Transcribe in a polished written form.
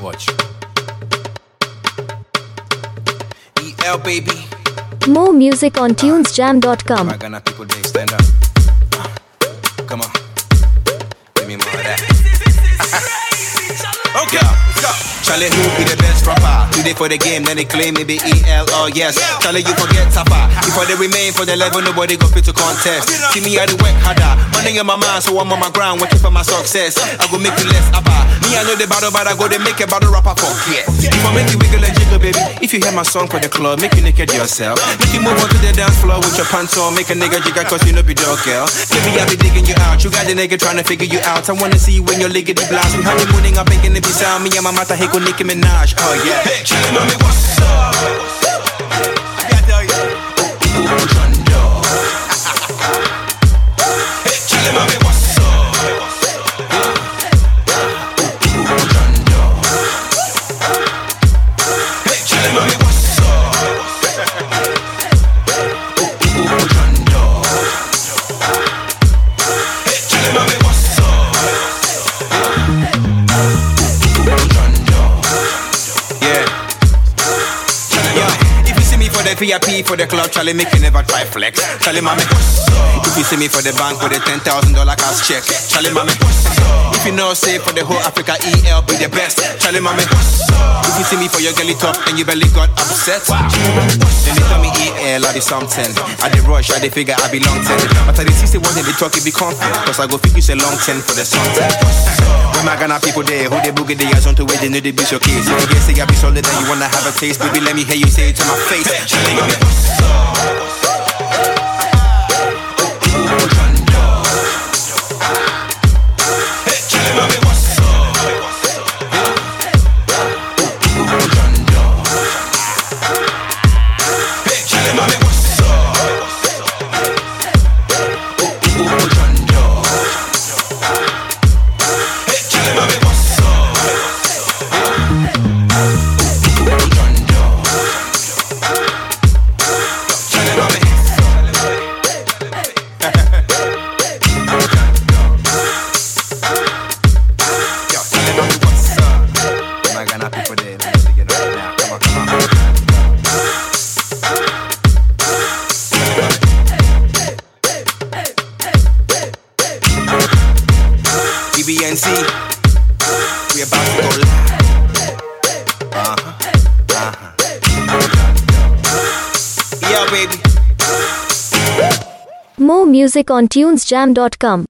Watch. EL baby. More music on tunesjam.com. My Ghana people, they stand up. Come on. Give me more of that. Okay. Charlie, who be the best rapper? Today for the game, then they claim it be EL, oh yes. Charlie, you forget Tapa. Before they remain for the level, nobody go fit to contest. See me, I do work harder. Money in my mind, so I'm on my ground, working for my success. I go make you less abba. Me, I know the battle, but I go to make a battle rapper for yeah. If I make you wiggle and jiggle, baby. If you hear my song for the club, make you naked yourself. Make you move on to the dance floor with your pants on. Make a nigga jiggle, cause you know be dog girl. Baby, I be digging you out. You got the nigga trying to figure you out. I wanna see you when you're liggity blast. We honeymooning, I'm making it be sound. Me and my mata hate Nicki Minaj, oh yeah. Hey, Charlie, mommy, what's up? I gotta tell you. Hey, Charlie, mommy, what's up? Hey, Charlie, mommy, what's up? Hey, Charlie, mommy, what's up? For the VIP, for the club, Charlie, make you never try flex. Charlie, mommy, if you see me for the bank with a $10,000 cash check. Charlie, mommy, if you know, say for the whole Africa, EL be the best. Charlie, mommy, if you see me for your girly top and you belly got upset. Then they tell me EL, I be something. I the rush, I the figure, I be long 10. But I the 60 one, they talk, it be confident. Cause I go figure say long 10 for the something. When my Ghana people there, who they boogie, they are on to where they know they be your case. If you get say I be solid and you wanna have a taste, baby, let me hear you say it to my face. Charlie, mommy, hey, Charlie, mommy, what's up? Hey, Charlie, mommy, what's up? Hey, Charlie, mommy, what's up? EBNC, we about to go live. Yeah, baby. More music on tunesjam.com.